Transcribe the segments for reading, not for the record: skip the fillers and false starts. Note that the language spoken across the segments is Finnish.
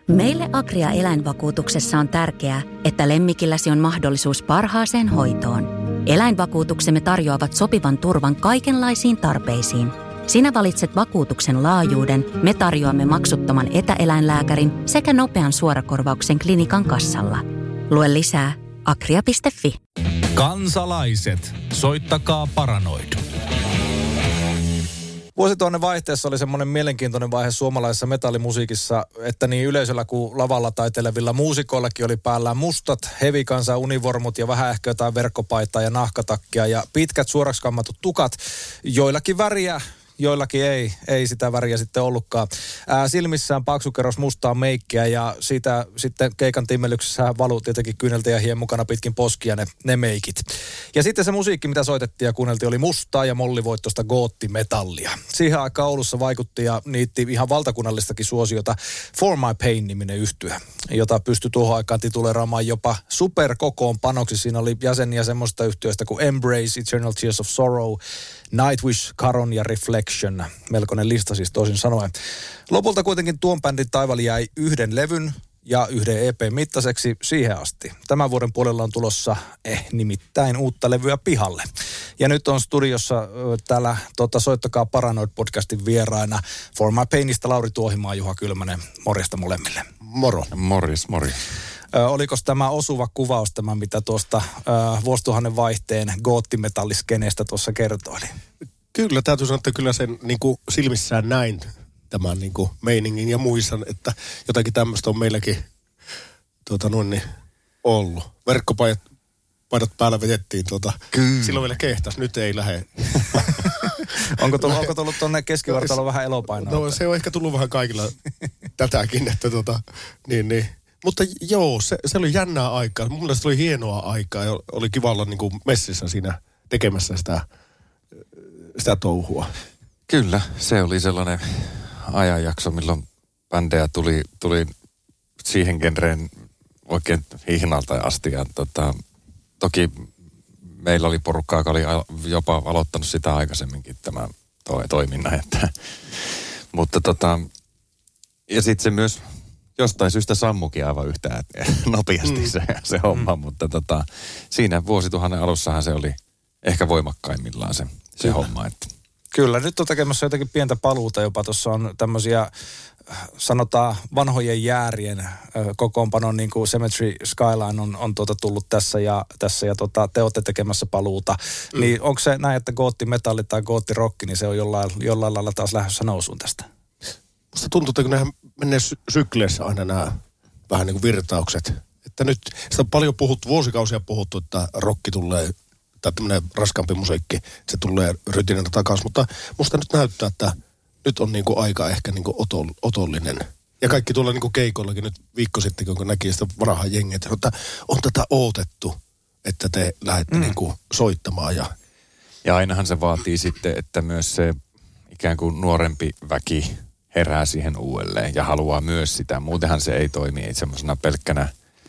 Meille Agria eläinvakuutuksessa on tärkeää, että lemmikilläsi on mahdollisuus parhaaseen hoitoon. Eläinvakuutuksemme tarjoavat sopivan turvan kaikenlaisiin tarpeisiin. Sinä valitset vakuutuksen laajuuden, me tarjoamme maksuttoman etäeläinlääkärin sekä nopean suorakorvauksen klinikan kassalla. Lue lisää agria.fi. Kansalaiset, soittakaa Paranoid. Vuosituhannen vaihteessa oli semmoinen mielenkiintoinen vaihe suomalaisessa metallimusiikissa, että niin yleisöllä kuin lavalla taiteilevilla muusikoillakin oli päällään mustat, hevikansa univormut ja vähän ehkä jotain verkkopaitaa ja nahkatakkia ja pitkät suoraksi kammatut tukat, joillakin väriä. Joillakin ei sitä väriä sitten ollutkaan. Silmissään paksukerros mustaa meikkiä ja siitä sitten keikan timmelyksessä valuu tietenkin kyyneltä ja hien mukana pitkin poskia ne meikit. Ja sitten se musiikki, mitä soitettiin ja kuunneltiin, oli mustaa ja mollivoittoista goottimetallia. Siihen aikaan Oulussa vaikutti ja niitti ihan valtakunnallistakin suosiota For My Pain-niminen yhtye, jota pystyi tuohon aikaan tituleeraamaan jopa superkokoonpanoksi. Siinä oli jäseniä semmoista yhtyeistä kuin Embrace, Eternal Tears of Sorrow, Nightwish, Caron ja Reflection. Melkoinen lista siis toisin sanoen. Lopulta kuitenkin tuon bändin taival jäi yhden levyn ja yhden EP:n mittaiseksi siihen asti. Tämän vuoden puolella on tulossa nimittäin uutta levyä pihalle. Ja nyt on studiossa täällä Soittakaa Paranoid-podcastin vieraina For My Painista Lauri Tuohimaa, Juha Kylmänen. Morjesta molemmille. Moro. Morjes. Oliko tämä osuva kuvaus, tämä mitä tuosta vuosituhannen vaihteen goottimetalliskeneestä tuossa kertoili? Kyllä, täytyy sanoa, että kyllä sen niin kuin silmissään näin tämän niin kuin meiningin ja muistan, että jotakin tämmöistä on meilläkin ollut. Verkkopaidat päällä vedettiin silloin vielä kehtas, nyt ei lähde. Onko tullut tuonne keskivartaloon vähän elopainoa? No se on ehkä tullut vähän kaikilla tätäkin, että niin. Mutta joo, se oli jännää aikaa. Mun mielestä se oli hienoa aikaa ja oli kiva olla niin kuin messissä siinä tekemässä sitä touhua. Kyllä, se oli sellainen ajanjakso, milloin bändejä tuli siihen genreen oikein hihnalta asti. Ja toki meillä oli porukkaa, joka oli jopa aloittanut sitä aikaisemminkin tämän toiminnan. Mutta ja sitten se myös jostain syystä sammukin aivan yhtä nopeasti se homma, mutta siinä vuosituhannen alussahan se oli ehkä voimakkaimmillaan se homma. Että. Kyllä, nyt on tekemässä jotakin pientä paluuta jopa. Tuossa on tämmöisiä, sanotaan vanhojen jäärien kokoonpanon, niin kuin Cemetery Skyline on tullut tässä ja te olette tekemässä paluuta. Niin onko se näin, että goottimetalli tai goottirokki, niin se on jollain lailla taas lähdössä nousuun tästä? Musta tuntuu, että kun nehän menee sykleissä aina nämä vähän niin kuin virtaukset. Että nyt sitä on paljon vuosikausia puhuttu, että rokki tulee, tai tämmöinen raskaampi musiikki, se tulee rytinänä takaisin. Mutta musta nyt näyttää, että nyt on niin kuin aika ehkä niin kuin otollinen. Ja kaikki tuolla niin kuin keikoillakin nyt viikko sitten, kun näki sitä varahan jengiä, että on tätä odotettu, että te lähdette niin kuin soittamaan. Ja ainahan se vaatii sitten, että myös se ikään kuin nuorempi väki herää siihen uudelleen ja haluaa myös sitä. Muutenhan se ei toimi semmoisena pelkkänä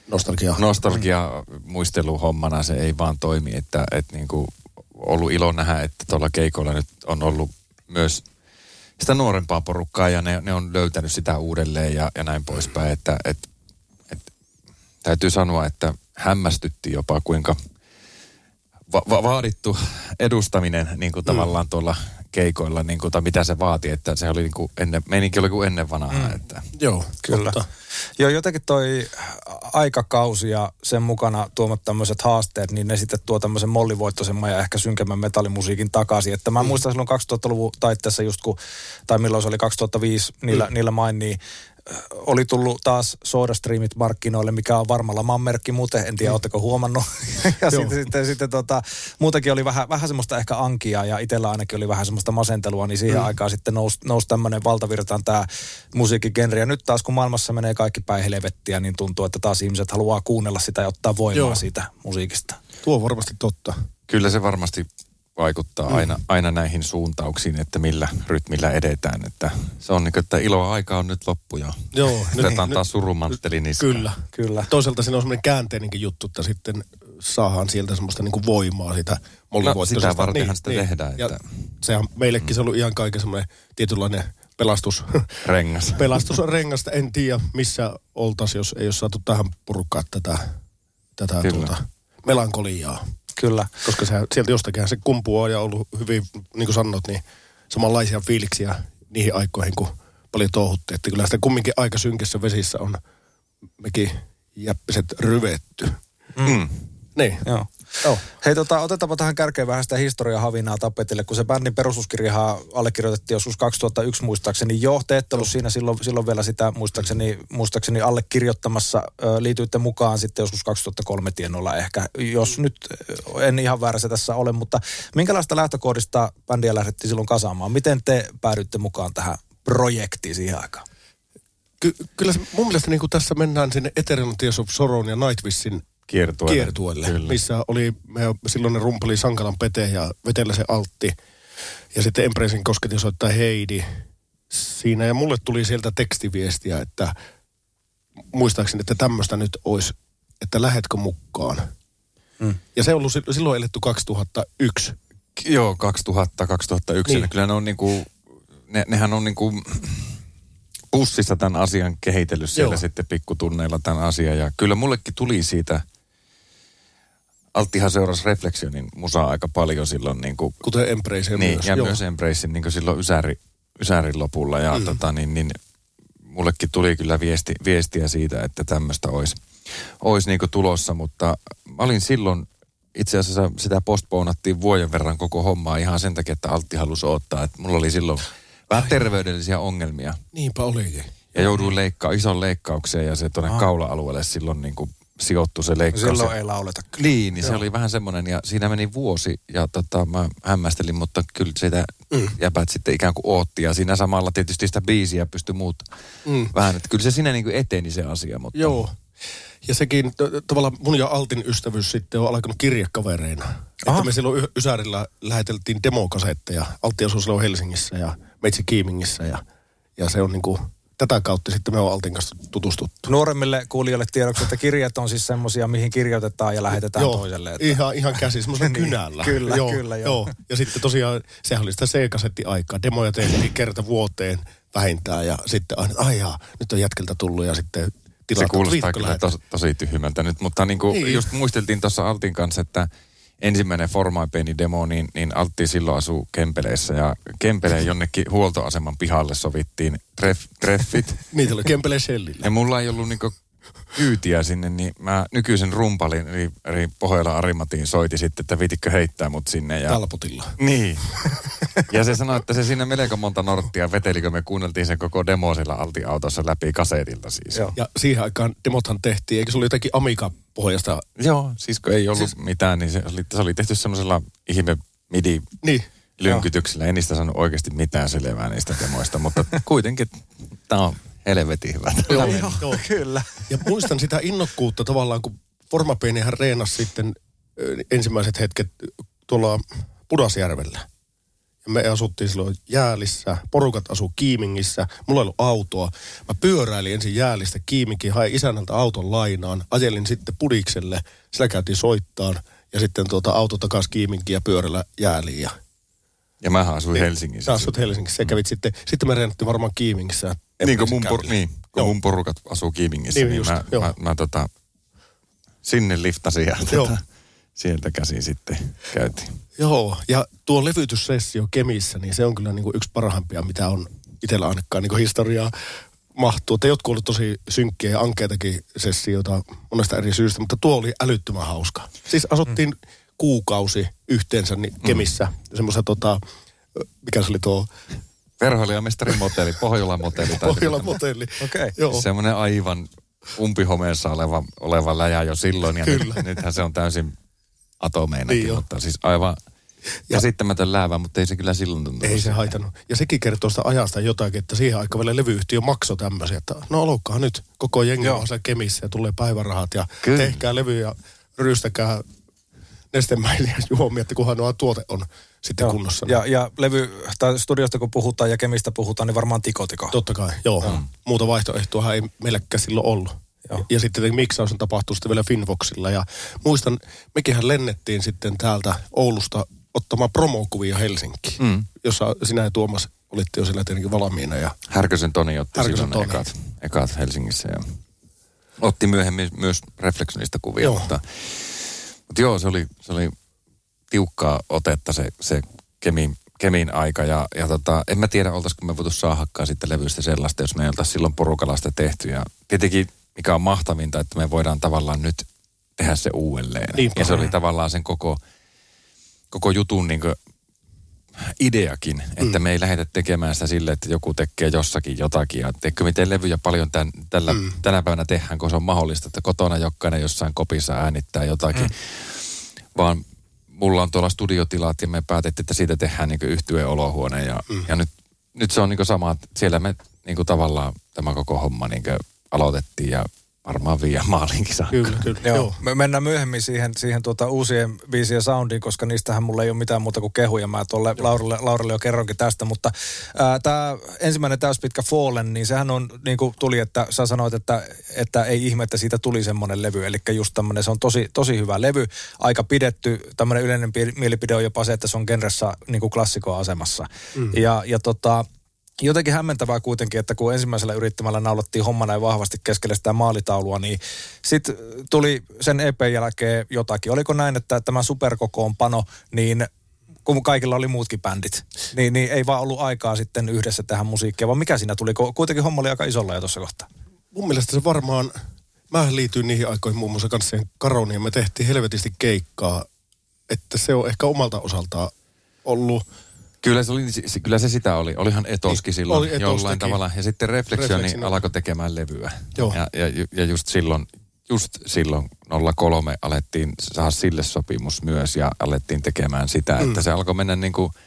nostalgia-muisteluhommana. Se ei vaan toimi, että niin kuin ollut ilo nähdä, että tuolla keikolla nyt on ollut myös sitä nuorempaa porukkaa ja ne on löytänyt sitä uudelleen ja näin poispäin. Että täytyy sanoa, että hämmästytti jopa kuinka vaadittu edustaminen niin kuin tavallaan tuolla keikoilla, niin kuin, tai mitä se vaati, että se oli niin kuin meininki oli kuin ennen vanhaa. Että. Joo, kyllä. Joo, jotenkin toi aikakausi ja sen mukana tuomat tämmöiset haasteet, niin ne sitten tuo tämmöisen mollivoittoisemman ja ehkä synkemmän metallimusiikin takaisin. Että mä muistan silloin 2000-luvun taitteessa just tai milloin se oli 2005 niillä main, niin oli tullut taas SodaStreamit markkinoille, mikä on varmalla merkki muuten, en tiedä, ootteko huomannut. Ja sitten muutenkin oli vähän semmoista ehkä ankia ja itsellä ainakin oli vähän semmoista masentelua, niin siihen aikaan sitten nousi tämmöinen valtavirtaan tämä musiikkigenri. Ja nyt taas kun maailmassa menee kaikki päin helvettiä, niin tuntuu, että taas ihmiset haluaa kuunnella sitä ja ottaa voimaa siitä musiikista. Tuo on varmasti totta. Kyllä se varmasti vaikuttaa aina näihin suuntauksiin, että millä rytmillä edetään. Että se on niin kuin, että iloa aika on nyt loppu ja otetaan taas surumantteli niistä. Kyllä. Toisaalta siinä on semmoinen käänteinenkin juttu, että sitten saadaan sieltä semmoista niin kuin voimaa sitä mollivoittoisesta. Sitä vartenhan sitä tehdään. Ja sehän meillekin se on ollut ihan kaiken semmoinen tietynlainen pelastusrengasta. En tiedä, missä oltaisiin, jos ei ole saatu tähän porukkaan tätä melankoliaa. Kyllä. Koska sieltä jostakinhan se kumpuaa ja ollut hyvin, niin kuin sanot, niin samanlaisia fiiliksiä niihin aikoihin, kun paljon touhuttiin. Että kyllä sitä kumminkin aika synkissä vesissä on mekin jäppiset ryvetty. Niin. Joo. Hei, otetaanpa tähän kärkeen vähän sitä historiahavinaa tapetille, kun se bändin perustuskirjahan allekirjoitettiin joskus 2001 muistaakseni. Joo, te ette ollut siinä silloin vielä sitä muistaakseni allekirjoittamassa. Liityitte mukaan sitten joskus 2003 tienoilla ehkä, jos nyt en ihan väärässä tässä ole, mutta minkälaista lähtökohdista bändiä lähdettiin silloin kasaamaan? Miten te päädyitte mukaan tähän projektiin siihen aikaan? Kyllä se, mun mielestä niin kuin tässä mennään sinne Eternal Tears of Sorrown ja Nightwishin kiertueelle, missä oli silloinen rumpali Sankalan Pete ja Veteläsen Altti ja sitten Empresin kosketin soittaa Heidi siinä. Ja mulle tuli sieltä tekstiviestiä, että muistaakseni, että tämmöistä nyt olisi, että lähetkö mukaan. Ja se on ollut silloin eletty 2001. Joo, 2001. Niin. Kyllä ne on niinku, nehän on niinku pussissa tämän asian kehitellyt siellä sitten pikkutunneilla tämän asian. Ja kyllä mullekin tuli siitä, Alttihan seurasi Reflexionin musaa aika paljon silloin. Niin kuin, kuten Embrace niin, myös. Ja myös Embracein niin silloin Ysärin lopulla. Ja niin mullekin tuli kyllä viestiä siitä, että tämmöistä olisi niin kuin tulossa. Mutta mä olin silloin, itse asiassa sitä postponattiin vuoden verran koko hommaa ihan sen takia, että Altti halusi ottaa. Että mulla oli silloin vähän terveydellisiä ongelmia. Niinpä olikin. Ja jouduin ison leikkaukseen ja se tuonne kaula-alueelle silloin niin kuin sijoittui se leikkaus. Silloin ei lauleta. Niin se oli vähän semmoinen ja siinä meni vuosi ja mä hämmästelin, mutta kyllä sitä jäbät sitten ikään kuin ootti ja siinä samalla tietysti sitä biisiä pystyi muut vähän, että kyllä se siinä niin kuin eteni se asia. Mutta... Joo. Ja sekin tavallaan mun ja Altin ystävyys sitten on alkanut kirjekavereina. Että me silloin Ysärillä läheteltiin demokasetteja. Altti asui silloin Helsingissä ja meitsi Kiimingissä ja se on niinku tätä kautta sitten me on Altin kanssa tutustuttu. Nuoremmille kuulijoille tiedoksi, että kirjat on siis semmoisia, mihin kirjoitetaan ja lähetetään toiselle. Että... Ihan käsi, semmoisella kynällä. Kyllä. Ja sitten tosiaan, sehän oli sitä C-kasetti-aikaa. Demoja tehtiin kerta vuoteen vähintään ja sitten aina, nyt on jätkeltä tullut ja sitten se kuulostaa kyllä tosi tyhmältä nyt, mutta niin kuin just muisteltiin tuossa Altin kanssa, että ensimmäinen Formaipeni-demo, niin Altti silloin asuu Kempeleissä ja Kempeleen jonnekin huoltoaseman pihalle sovittiin treffit. Niitä oli Kempeleen Shellillä. Ja mulla ei ollut niinku kyytiä sinne, niin mä nykyisen rumpalin, eli Pohjola Arimatiin soiti sitten, että viititkö heittää mut sinne. Ja... Talpotilla. Niin. Ja se sanoi, että se siinä melko monta norttia veteli, kun me kuunneltiin sen koko demo sillä Altin autossa läpi kasetilta siis. Joo. Ja siihen aikaan demothan tehtiin, eikö se oli jotakin Amiga-pohjasta? Joo, siis kun ei ollut mitään, niin se oli tehty semmoisella ihme midi lynkytyksellä. En niistä saanut oikeasti mitään selvää niistä demoista, mutta kuitenkin tämä on helvetin hyvä. Joo, kyllä. Ja muistan sitä innokkuutta tavallaan, kun Formapeinihän reenasi sitten ensimmäiset hetket tuolla Pudasjärvellä. Ja me asuttiin silloin Jäälissä, porukat asuu Kiimingissä, mulla ei ollut autoa. Mä pyöräilin ensin Jäälistä Kiiminkiin, hain isännältä auton lainaan, ajelin sitten Pudikselle, sillä käytiin soittaan ja sitten auto takaisin Kiiminkiin ja pyörällä Jääliin. Ja mä asuin Helsingissä. Sä asut Helsingissä. Kävit sitten me reenattiin varmaan Kiimingissä. Niin kuin mun porukat asuu Kiimingissä, niin mä sinne liftasin ja sieltä käsin sitten käytiin. Joo, ja tuo levytyssessio Kemissä, niin se on kyllä niin kuin yksi parhaimpia, mitä on itsellä ainakaan niin kuin historiaa mahtuu. Että jotkut olivat tosi synkkiä ja ankeitakin sessioita monesta eri syystä, mutta tuo oli älyttömän hauska. Siis asuttiin kuukausi yhteensä niin Kemissä, semmoisen mikä se oli tuo... Verhoilijamestarin motelli, Pohjolan motelli. Pohjolan motelli, okei. Joo. Semmoinen aivan umpihomeessa oleva läjä jo silloin, ja nythän se on täysin atomeinakin, niin mutta siis aivan käsittämätön läävä, mutta ei se kyllä silloin tuntunut. Ei se haitannut. Ja sekin kertoo sitä ajasta jotakin, että siihen aikaan vielä levyyhtiö maksoi tämmöisiä, että no olkoon nyt koko jengi on siellä Kemissä ja tulee päivärahat ja tehkää levy ja rystäkää nestemäisiä juomia, että kunhan tuote on sitten kunnossa. Ja levy, tai studiosta kun puhutaan ja Kemistä puhutaan, niin varmaan tiko. Totta kai, joo. Muuta vaihtoehtoa ei meilläkään silloin ollut. Ja sitten miksaus on tapahtunut sitten vielä Finvoxilla. Ja muistan, mekinhän lennettiin sitten täältä Oulusta ottamaan promokuvia Helsinkiin, jossa sinä ja Tuomas olitte jo siellä tietenkin valmiina. Ja Härkösen Toni otti silloin ekat Helsingissä ja otti myöhemmin myös Reflexionista kuvia. Mutta joo, se oli tiukkaa otetta se Kemin aika ja en mä tiedä, oltaisiko me voitu saadakkaan sitten levystä sellaista, jos me ei oltaisi silloin porukalla sitä tehty. Ja tietenkin, mikä on mahtavinta, että me voidaan tavallaan nyt tehdä se uudelleen. Niinpä. Ja se oli tavallaan sen koko jutun niin kuin ideakin, että me ei lähdetä tekemään sitä sille, että joku tekee jossakin jotakin. Ja teekö miten levyjä paljon tänä päivänä tehdään, kun se on mahdollista, että kotona jokainen jossain kopissa äänittää jotakin. Vaan mulla on tuolla studiotilat ja me päätettiin, että siitä tehdään niin yhtyeen olohuone. Ja nyt se on niin sama, että siellä me niin tavallaan tämä koko homma niin aloitettiin ja varmaan viian maalinkin saakka. Kyllä. Joo. Me mennään myöhemmin siihen uusien biisien soundiin, koska niistähän mulla ei ole mitään muuta kuin kehuja. Mä tuolle Lauralle jo kerronkin tästä, mutta tämä ensimmäinen täyspitkä Fallen, niin sehän on niin kuin tuli, että sä sanoit, että ei ihme, että siitä tuli semmoinen levy. Eli just tämmöinen, se on tosi hyvä levy, aika pidetty. Tämmöinen yleinen mielipide on jopa se, että se on genressä niin kuin klassikon asemassa. Ja jotenkin hämmentävää kuitenkin, että kun ensimmäisellä yrittämällä naulattiin homma näin vahvasti keskelle sitä maalitaulua, niin sitten tuli sen EP:n jälkeen jotakin. Oliko näin, että tämä superkokoonpano, niin kun kaikilla oli muutkin bändit, niin ei vaan ollut aikaa sitten yhdessä tehdä musiikkia, vaan mikä siinä tuli? Kuitenkin homma oli aika isolla jo tuossa kohtaa. Mun mielestä se varmaan, mä liityin niihin aikoihin muun muassa kanssa siihen Karoniin ja me tehtiin helvetisti keikkaa, että se on ehkä omalta osaltaan ollut. Kyllä se sitä oli. Olihan Etoskin silloin oli jollain tavalla. Ja sitten Reflexioni alkoi tekemään levyä. Joo. Ja just silloin 03 alettiin saada sille sopimus myös ja alettiin tekemään sitä, että se alkoi mennä niin kuin.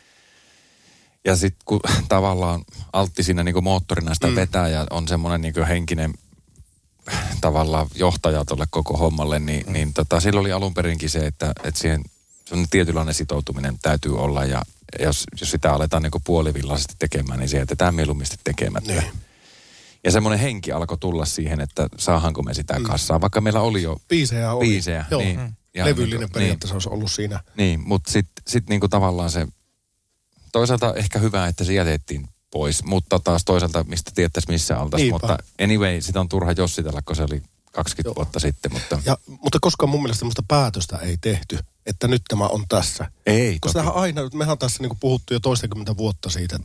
Ja sitten kun tavallaan Altti siinä niin kuin moottorina sitä vetää ja on semmoinen niin kuin henkinen tavallaan johtaja tuolle koko hommalle, niin silloin oli alun perinkin se, että siihen semmoinen tietynlainen sitoutuminen täytyy olla ja jos sitä aletaan niin kuin puolivillaisesti tekemään, niin se jätetään mieluummin tekemättä. Niin. Ja semmoinen henki alkoi tulla siihen, että saahanko me sitä kassaa, vaikka meillä oli jo biisejä oli. Joo. Niin. Levyllinen periaatteessa olisi ollut siinä. Niin, mutta sitten niinku tavallaan se, toisaalta ehkä hyvä, että se jätettiin pois, mutta taas toisaalta mistä tiettäisiin missä oltaisiin. Mutta anyway, sitä on turha jossitella, kun se oli 20 vuotta sitten. Mutta koska mun mielestä semmoista päätöstä ei tehty, että nyt tämä on tässä. Ei, koska tähän aina, mehän on tässä niinku puhuttu jo toistakymmentä vuotta siitä,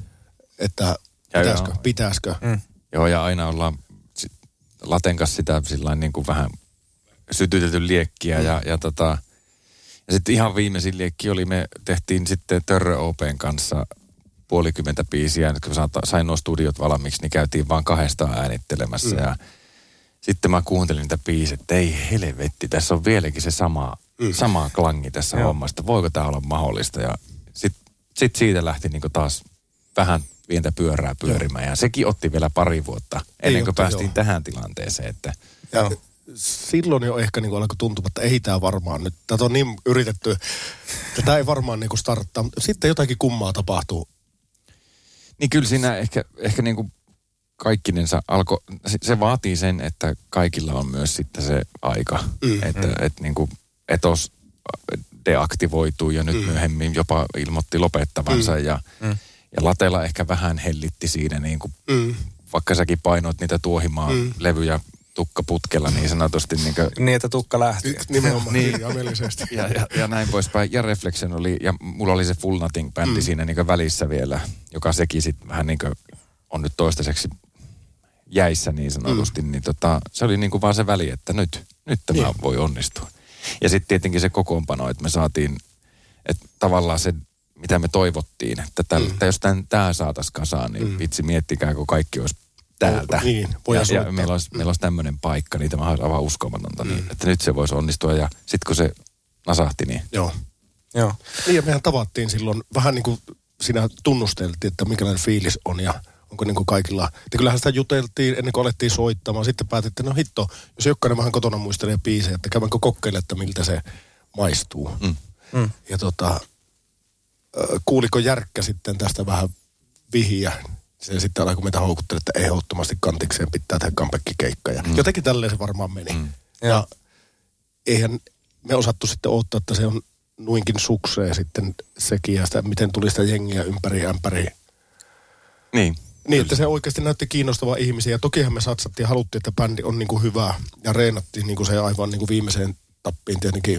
että pitäisikö. Joo, ja aina ollaan Laten kanssa sitä sillain niin kuin vähän sytytetty liekkiä ja sitten ihan viimeisin liekki oli, me tehtiin sitten Törrö Open kanssa 50 biisiä, kun sain nuo studiot valmiiksi, niin käytiin vaan 2 äänittelemässä ja sitten mä kuuntelin niitä biisejä, että ei helvetti, tässä on vieläkin se sama klangi tässä hommasta, voiko tämä olla mahdollista ja sitten siitä lähti niinku taas vähän pientä pyörää pyörimään ja sekin otti vielä pari vuotta ennen kuin päästiin tähän tilanteeseen. Että ja silloin jo ehkä niin alkoi tuntua, että ei tämä varmaan nyt, tätä on niin yritetty, että tämä ei varmaan niin starttaa, sitten jotakin kummaa tapahtuu. Niin kyllä siinä ehkä niin kuin kaikkinensa alkoi, se vaatii sen, että kaikilla on myös sitten se aika, että niin kuin Etos deaktivoituu ja nyt myöhemmin jopa ilmoitti lopettavansa ja Latella ehkä vähän hellitti siinä, niin kuin, vaikka säkin painoit niitä tuohimaan levyjä tukkaputkella niin sanotusti. Niin, että tukka lähti. Nimenomaan kirjaimellisesti. ja näin poispäin. Ja Reflection oli, ja mulla oli se Full Nothing-bändi siinä niin välissä vielä, joka sekin sitten vähän niin kuin on nyt toistaiseksi jäissä niin sanotusti. Niin se oli niin kuin vaan se väli, että nyt tämä voi onnistua. Ja sitten tietenkin se kokoonpano, että me saatiin, että tavallaan se mitä me toivottiin, että jos tämä saataisiin kasaan, niin vitsi miettikää, kun kaikki olisi täältä. Ja meillä olisi tämmöinen paikka, niin tämä on aivan uskomatonta, niin, että nyt se voisi onnistua. Ja sitten kun se nasahti, niin. Joo. Niin ja mehän tavattiin silloin, vähän niin kuin siinä tunnusteltiin, että minkälainen fiilis on ja onko niin kuin kaikilla. Että kyllähän sitä juteltiin ennen kuin alettiin soittamaan. Sitten päätettiin, no hitto, jos jokainen vähän kotona muistelee biisejä, että käydäänkö kokeilemaan, että miltä se maistuu. Ja kuuliko Järkkä sitten tästä vähän vihiä? Se sitten alkoi meitä houkuttelemaan, että ehdottomasti kantikseen pitää tehdä comeback-keikka. Ja jotenkin tälleen se varmaan meni. Ja eihän me osattu sitten odottaa, että se on nuinkin sukseen sitten sekin. Ja sitä, miten tuli sitä jengiä ympäri ämpäri Niin, että se oikeasti näytti kiinnostavaa ihmisiä. Ja tokihan me satsattiin ja haluttiin, että bändi on niin kuin hyvä. Ja reenattiin niin kuin se aivan niin kuin viimeiseen tappiin tietenkin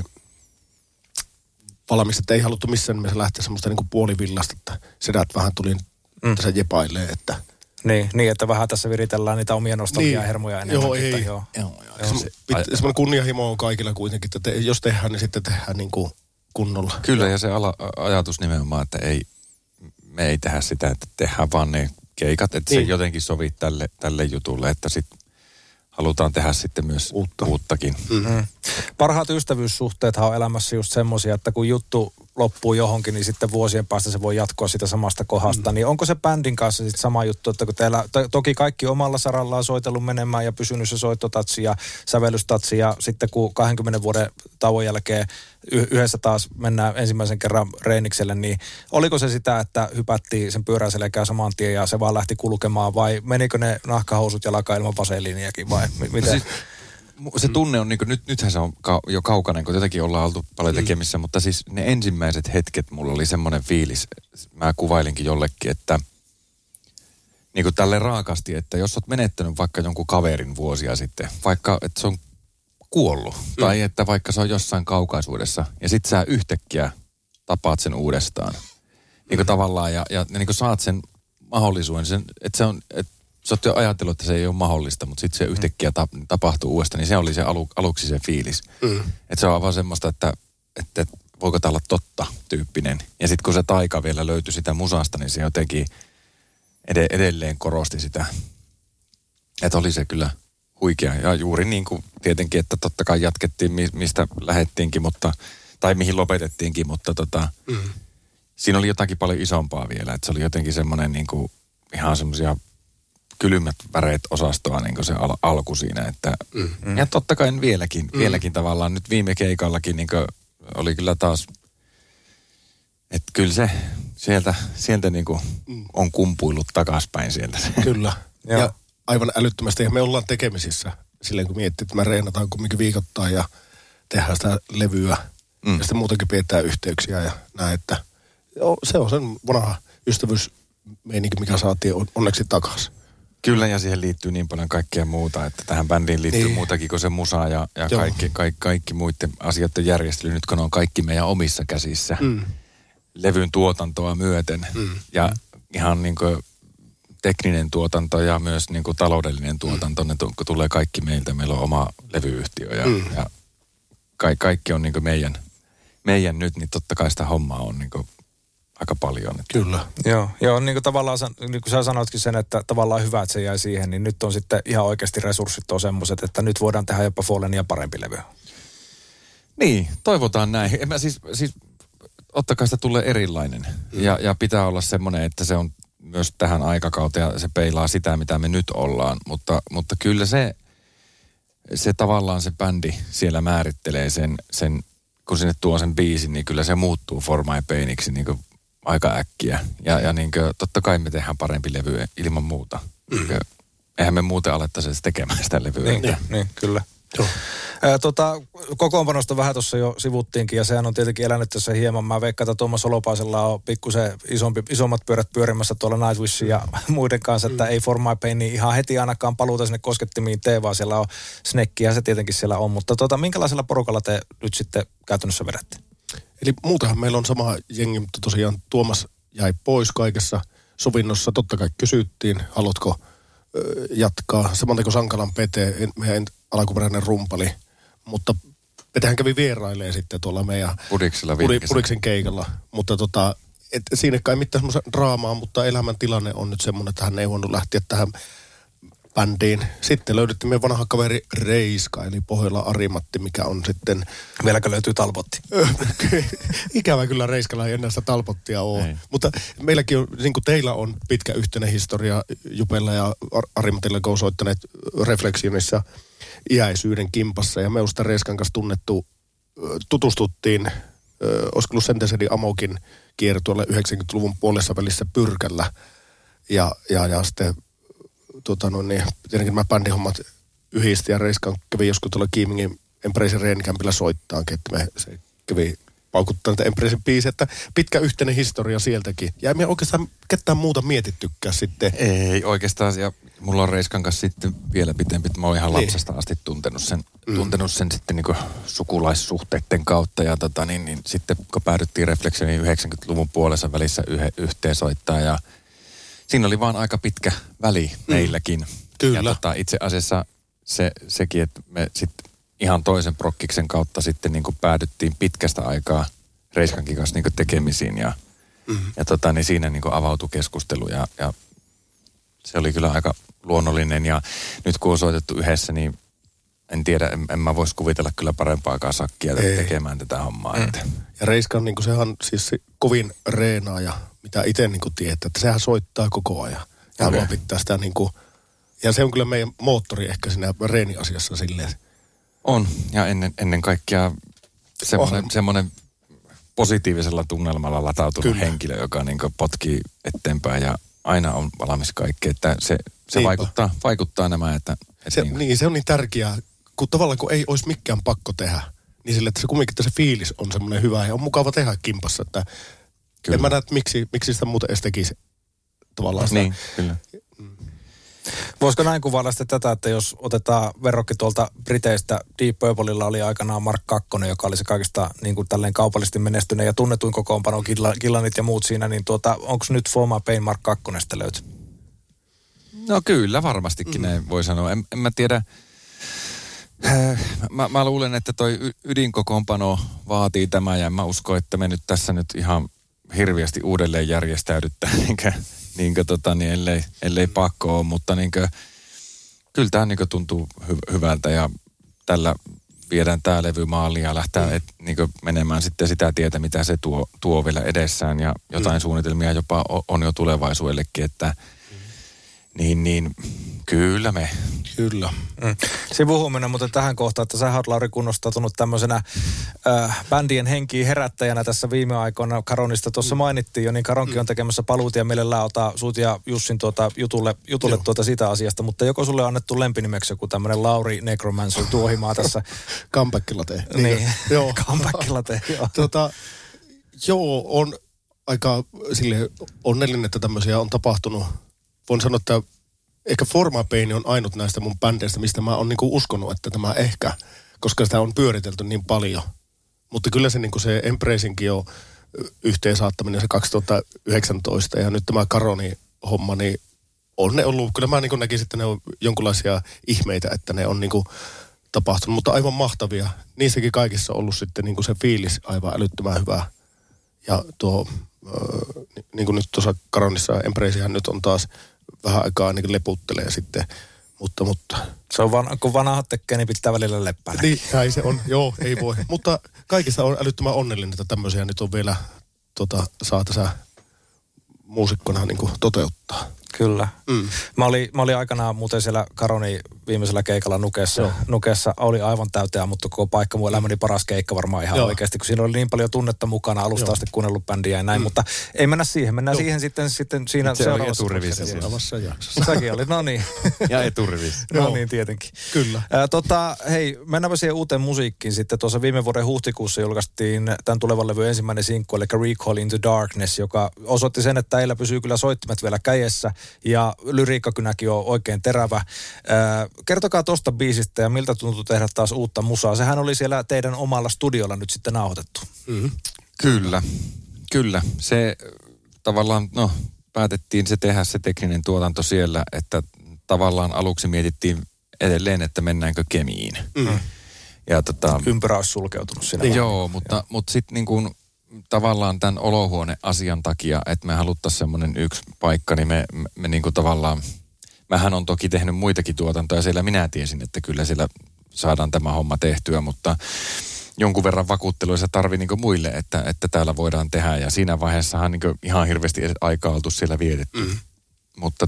valmis, että ei haluttu missään nimessä lähteä semmoista niin kuin puolivillasta, että sedät vähän tuli tässä jepailee, että... Niin, että vähän tässä viritellään niitä omia nostalgiahermoja enemmän. Joo. Semmoinen kunnianhimo on kaikilla kuitenkin, että jos tehdään, niin sitten tehdään niin kuin kunnolla. Kyllä, ja se ajatus nimenomaan, että me ei tehdä sitä, että tehdään vaan ne keikat, että se jotenkin sovii tälle jutulle, että sitten halutaan tehdä sitten myös uuttakin. Mm-hmm. Parhaat ystävyyssuhteethan on elämässä just semmoisia, että kun juttu loppuu johonkin, niin sitten vuosien päästä se voi jatkoa sitä samasta kohdasta. Niin onko se bändin kanssa sitten sama juttu, että kun teillä toki kaikki omalla sarallaan soitellut menemään ja pysynyt se soittotatsi ja sävellystatsi ja sitten kun 20 vuoden tauon jälkeen yhdessä taas mennään ensimmäisen kerran reenikselle, niin oliko se sitä, että hypättiin sen pyörän selkään saman tien ja se vaan lähti kulkemaan vai menikö ne nahkahousut jalkaan ilman vaseliiniakin vai miten? Se tunne on, niin kuin, nythän se on jo kaukainen, kun jotenkin ollaan oltu paljon tekemissä, mutta siis ne ensimmäiset hetket mulla oli semmoinen fiilis, mä kuvailinkin jollekin, että niin kuin tälle raakasti, että jos oot menettänyt vaikka jonkun kaverin vuosia sitten, vaikka että se on kuollut, tai että vaikka se on jossain kaukaisuudessa, ja sit sä yhtäkkiä tapaat sen uudestaan. Niin kuin tavallaan, ja niin kuin saat sen mahdollisuuden, että se on... Sä oot jo ajatellut, että se ei ole mahdollista, mutta sitten se yhtäkkiä tapahtuu uudestaan, niin se oli se aluksi se fiilis. Että se on vaan semmoista, että voiko tämä olla totta tyyppinen. Ja sitten kun se taika vielä löytyi sitä musasta, niin se jotenkin edelleen korosti sitä. Että oli se kyllä huikea. Ja juuri niin kuin tietenkin, että totta kai jatkettiin, mistä lähettiinkin, tai mihin lopetettiinkin, mutta siinä oli jotakin paljon isompaa vielä. Että se oli jotenkin semmoinen niin kuin ihan semmoisia kylmät väreet osastoa niin kuin se alku siinä, että ja totta kai vieläkin tavallaan nyt viime keikallakin niin kuin oli kyllä taas, että kyllä se sieltä niin kuin on kumpuillut takaspäin sieltä. Kyllä, ja aivan älyttömästi, ja me ollaan tekemisissä silleen kun miettii, että me reenataan kumminkin viikoittain ja tehdään sitä levyä ja sitten muutenkin pidetään yhteyksiä ja näin, että se on sen vanha ystävyysmeininki, mikä saatiin onneksi takaisin. Kyllä, ja siihen liittyy niin paljon kaikkea muuta, että tähän bändiin liittyy muutakin kuin se musa ja kaikki muiden asioiden järjestely, nyt kun on kaikki meidän omissa käsissä, levyn tuotantoa myöten, ja ihan niin kuin tekninen tuotanto ja myös niin kuin taloudellinen tuotanto, ne tulee kaikki meiltä, meillä on oma levyyhtiö, ja kaikki on niin kuin meidän nyt, niin totta kai sitä hommaa on niin kuin aika paljon. Kyllä. Joo, niin kuin tavallaan, niin kuin sä sanoitkin sen, että tavallaan hyvä, että se jäi siihen, niin nyt on sitten ihan oikeasti resurssit on semmoiset, että nyt voidaan tehdä jopa Fallenia parempi levy. Niin, toivotaan näin. Siis ottakaa sitä tulee erilainen. Ja pitää olla semmoinen, että se on myös tähän aikakauteen ja se peilaa sitä, mitä me nyt ollaan. Mutta kyllä se tavallaan se bändi siellä määrittelee sen kun sinne tuo sen biisin, niin kyllä se muuttuu For My Painiksi niin kuin aika äkkiä. Ja niin kuin, totta kai me tehdään parempi levy ilman muuta. Eihän me muuten alettaisi tekemään sitä levyä. Niin, kyllä. Kokoonpanosta vähän tuossa jo sivuttiinkin, ja sehän on tietenkin elänyt tässä hieman. Mä veikkaan, että Tuomas Holopaisella on pikkusen isommat pyörät pyörimässä tuolla Nightwishin ja muiden kanssa, että ei For My Pain niin ihan heti ainakaan paluuta sinne koskettimiin tee, vaan siellä on Snekkiä, se tietenkin siellä on. Mutta minkälaisella porukalla te nyt sitten käytännössä vedätte? Eli muutenhan meillä on sama jengi, mutta tosiaan Tuomas jäi pois kaikessa sovinnossa. Totta kai kysyttiin, haluatko jatkaa. Samoin kuin Sankalan Pete, meidän alkuperäinen rumpali. Mutta Petehän kävi vierailemaan sitten tuolla meidän Pudiksen keikalla. Mutta siinä kai mitään semmoista draamaa, mutta elämäntilanne on nyt semmoinen, että hän ei voinut lähteä tähän bändiin. Sitten löydettiin meidän vanha kaveri Reiska, eli Pohjola Ari-Matti, mikä on sitten... Vieläkö löytyy Talpotti? Ikävä kyllä Reiskalla ei enää sitä Talpottia ole. Ei. Mutta meilläkin on, niin kuin teillä on pitkä yhteinen historia Jupella ja Ari-Matilla, kun on soittaneet Reflexionissa iäisyyden kimpassa. Ja me on sitä Reiskan kanssa tutustuttiin, olisiko ollut Sentesedin Amokin kiertueelle 90-luvun puolessa välissä Pyrkällä. Ja sitten... tietenkin nämä bändihommat yhdisti ja Reiskan kävi joskus tuolla Kiimingin Empreisen reenikämpillä soittaankin, että se kävi paukuttaa näitä Empresin biisejä, että pitkä yhteinen historia sieltäkin. Ja ei me oikeastaan ketään muuta mietittykään sitten. Ei oikeastaan, ja mulla on Reiskan kanssa sitten vielä pitempi, mä oon ihan lapsesta asti tuntenut sen sitten niin kuin sukulaissuhteiden kautta, ja niin sitten kun päädyttiin Reflexioniin 90-luvun puolessa välissä yhteen soittaa, ja siinä oli vaan aika pitkä väli meilläkin. Kyllä. Ja itse asiassa sekin, että me sitten ihan toisen prokkiksen kautta sitten niin kuin päädyttiin pitkästä aikaa Reiskankin kanssa niin kuin tekemisiin ja niin siinä niin kuin avautui keskustelu ja se oli kyllä aika luonnollinen ja nyt kun on soitettu yhdessä, niin en tiedä, en mä vois kuvitella kyllä parempaakaan sakkia tekemään tätä hommaa. Ja Reiska on niin kuin sehän siis kovin reenaaja, mitä itse niin kuin tietää, että sehän soittaa koko ajan ja haluaa pitää sitä niin kuin, ja se on kyllä meidän moottori ehkä siinä reeniasiassa silleen. On, ja ennen kaikkea semmoinen positiivisella tunnelmalla latautunut henkilö, joka niin kuin potkii eteenpäin ja aina on valmis kaikkeen. Että se vaikuttaa nämä, että se on niin tärkeää, kun tavallaan kun ei olisi mikään pakko tehdä, niin sille, että se kumminkin, että se fiilis on semmoinen hyvä ja on mukava tehdä kimpassa, että en mä näe, että miksi sitä muuten edes tekisi tavallaan sitä. Niin, kyllä. Voisiko näin kuvailla sitten tätä, että jos otetaan verrokki tuolta Briteistä, Deep Purplella oli aikanaan Mark II, joka oli se kaikista niin kuin tälleen kaupallisesti menestyneen ja tunnetuin kokoonpano, Killanit ja muut siinä, niin onko nyt For My Pain Mark II sitten löyty? No kyllä, varmastikin näin voi sanoa. En mä tiedä. Mä luulen, että toi ydinkokoonpano vaatii tämä ja mä uskon, että me nyt tässä nyt ihan hirveästi uudelleen järjestäydyttää, ellei pakko ole, mutta kyllä tämä tuntuu hyvältä ja tällä viedään tämä levy maaliin ja lähtee menemään sitten sitä tietä, mitä se tuo vielä edessään ja jotain suunnitelmia jopa on jo tulevaisuudellekin, että niin kyllä me. Kyllä. Sivuhuominen mutta tähän kohtaan, että sä oot Lauri kunnostautunut tämmöisenä bändien henkiin herättäjänä tässä viime aikoina. Karonista tuossa mainittiin jo, niin Karonkin on tekemässä paluuta ja mielellään ottaa sut ja Jussin jutulle sitä asiasta, mutta joko sulle on annettu lempinimeksi joku tämmöinen Lauri Necromancer tuohimaa tässä? Comeback Latte. Niin, joo. Comeback Latte, joo. Joo, on aika sille onnellinen, että tämmöisiä on tapahtunut. Voin sanoa, että ehkä For My Pain on ainut näistä mun bändeistä, mistä mä oon niinku uskonut, että tämä ehkä, koska sitä on pyöritelty niin paljon. Mutta kyllä se, niinku se Embracinkin on yhteensaattaminen se 2019 ja nyt tämä Karoni-homma, niin on ne ollut, kyllä mä niinku näkisin, että ne on jonkinlaisia ihmeitä, että ne on niinku tapahtunut, mutta aivan mahtavia. Niissäkin kaikissa on ollut sitten niinku se fiilis aivan älyttömän hyvä. Ja niin kuin nyt tuossa Karonissa Embracihan nyt on taas vähän aikaa ainakin leputtelee sitten, mutta. Se on kun vanhat tekee, niin pitää välillä leppää. Niin, näin se on. Joo, ei voi. Mutta kaikissa on älyttömän onnellinen, että tämmöisiä nyt on vielä, saa tässä muusikkona niin kuin toteuttaa. Kyllä. Mä olin aikanaan muuten siellä Karoni viimeisellä keikalla Nukessa oli aivan täyteä, mutta koko paikka mun elämäni paras keikka varmaan ihan oikeasti, kun siinä oli niin paljon tunnetta mukana, alusta asti kuunnellut bändiä ja näin, mutta ei mennä siihen. Mennään siihen sitten siinä seuraavassa jaksossa. Säkin oli, no niin. Ja eturivissä. No niin, tietenkin. Kyllä. Hei, mennäänpä siihen uuteen musiikkiin sitten. Tuossa viime vuoden huhtikuussa julkaistiin tämän tulevan levyn ensimmäinen sinkku, eli Recall into Darkness, joka osoitti sen, että teillä pysyy kyllä soittimet vielä kädessä ja lyriikkakynäkin on oikein terävä. Kertokaa tosta biisistä ja miltä tuntuu tehdä taas uutta musaa. Sehän oli siellä teidän omalla studiolla nyt sitten nauhoitettu. Kyllä. Se tavallaan, päätettiin se tehdä se tekninen tuotanto siellä, että tavallaan aluksi mietittiin edelleen, että mennäänkö Kemiin. Ja ympyrä olisi sulkeutunut siinä. Joo, mutta sitten niin kuin tavallaan tämän olohuone-asian takia, että me haluttaisiin semmoinen yksi paikka, niin me niin kuin tavallaan, mähän on toki tehnyt muitakin tuotantoja siellä, minä tiesin, että kyllä siellä saadaan tämä homma tehtyä, mutta jonkun verran vakuuttelua se tarvii niin kuin muille, että täällä voidaan tehdä, ja siinä vaiheessahan niin kuin ihan hirveästi aikaa oltu siellä vietetty. Mutta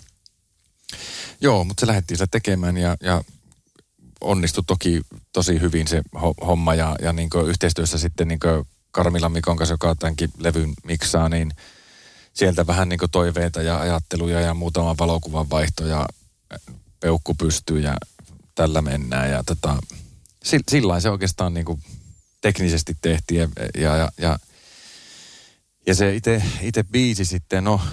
mutta se lähdettiin siellä tekemään, ja onnistui toki tosi hyvin se homma, ja niin kuin yhteistyössä sitten niin kuin Karmilan Mikon kanssa, joka tämänkin levyn miksaa, niin sieltä vähän niin kuin toiveita ja ajatteluja ja muutama valokuvan vaihto ja peukku pystyy ja tällä mennään. Ja sillain se oikeastaan niin kuin teknisesti tehtiin ja se itse biisi sitten, no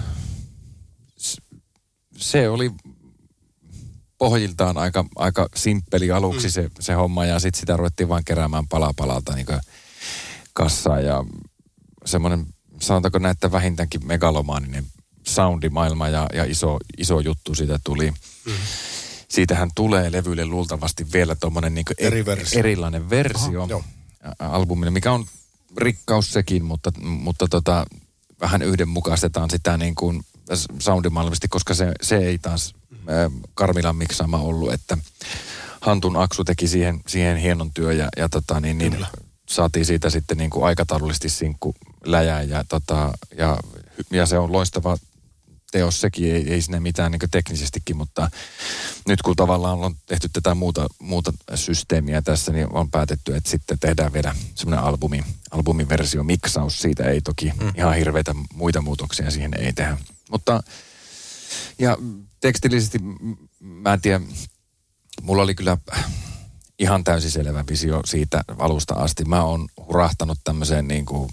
se oli pohjiltaan aika simppeli aluksi se homma ja sitten sitä ruvettiin vaan keräämään pala palalta niin kassaa ja semmoinen, sanotaanko näitä vähintäänkin megalomaaninen soundimaailma ja iso juttu siitä tuli. Siitähän tulee levylle luultavasti vielä tommonen niin erilainen versio albumille, mikä on rikkaus sekin, mutta vähän yhdenmukaistetaan sitä niin kuin soundimaailmasti, koska se ei taas Karmilan miksaama ollut, että Hantun Aksu teki siihen hienon työ ja saatiin siitä sitten niin kuin aikataulullisesti sinkku läjää ja se on loistava teos sekin, ei siinä mitään niin kuin teknisestikin, mutta nyt kun tavallaan on tehty tätä muuta systeemiä tässä, niin on päätetty, että sitten tehdään vielä semmoinen albumiversio, miksaus. Siitä ei toki ihan hirveitä muita muutoksia siihen ei tehdä. Mutta ja tekstillisesti mä en tiedä, mulla oli kyllä ihan täysin selvä visio siitä alusta asti. Mä oon hurahtanut tämmöiseen niin kuin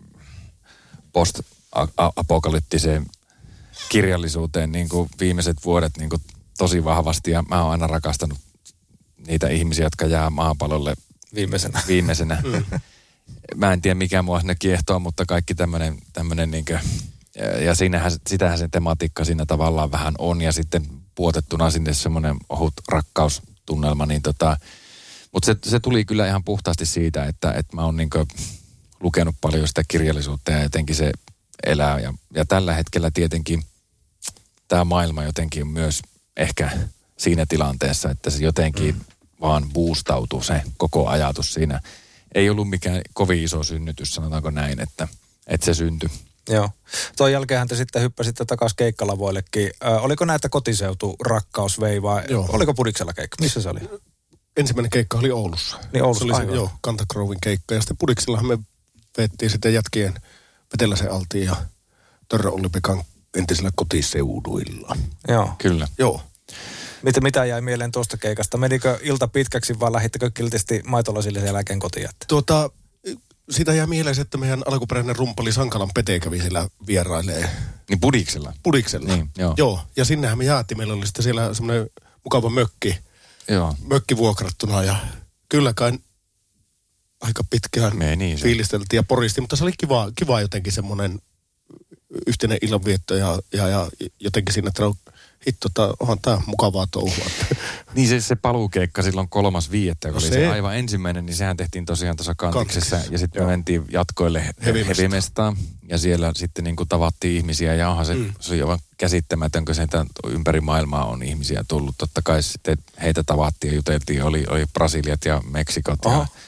post-apokalyptiseen kirjallisuuteen niin kuin viimeiset vuodet niin kuin tosi vahvasti ja mä oon aina rakastanut niitä ihmisiä, jotka jää maapallolle viimeisenä. Mä en tiedä mikä mua ne kiehtoo, mutta kaikki tämmönen niin kuin, ja sitähän se tematiikka siinä tavallaan vähän on ja sitten puotettuna sinne semmoinen ohut rakkaustunnelma, niin mutta se tuli kyllä ihan puhtaasti siitä, että mä oon niin kuin lukenut paljon sitä kirjallisuutta ja jotenkin se elää ja tällä hetkellä tietenkin tämä maailma jotenkin on myös ehkä siinä tilanteessa, että se jotenkin vaan boostautui se koko ajatus siinä. Ei ollut mikään kovin iso synnytys, sanotaanko näin, että se syntyi. Joo. Tuon jälkeenhän te sitten hyppäsitte takaisin keikkalavoillekin. Oliko näitä kotiseutu rakkaus vei vai oliko Pudiksella keikka? Missä se oli? Ensimmäinen keikka oli Oulussa. Niin Oulussa, se oli Kantakrouvin keikka ja sitten Pudiksellahan me veettiin sitten jätkien Veteläsen Altiin ja Törrö Olli-Pekan entisillä kotiseuduilla. Joo. Kyllä. Joo. Mitä jäi mieleen tuosta keikasta? Menikö ilta pitkäksi vai lähdittekö kiltisti maitolasille sen jälkeen kotiin? Sitä jää mieleen, että meidän alkuperäinen rumpali Sankalan Pete kävi siellä vierailee. Niin Pudiksella? Pudiksella. Niin, joo. Ja sinnehän me jäätiin. Meillä oli sitten siellä semmoinen mukava mökki. Joo. Mökki vuokrattuna ja kyllä kai aika pitkään fiilisteltiin ja poristi, mutta se oli kiva jotenkin semmoinen yhteinen illanvietto ja jotenkin siinä, että onhan tämä mukavaa touhua. Niin se paluukeikka silloin 3.5. kun oli se aivan ensimmäinen, niin sehän tehtiin tosiaan tuossa Kantiksessa ja sitten me mentiin jatkoille Hevimestaan ja siellä sitten niin kuin tavattiin ihmisiä ja onhan se oli aivan käsittämätön, kun sen ympäri maailmaa on ihmisiä tullut. Totta kai sitten heitä tavattiin ja juteltiin, oli Brasiliat ja Meksikot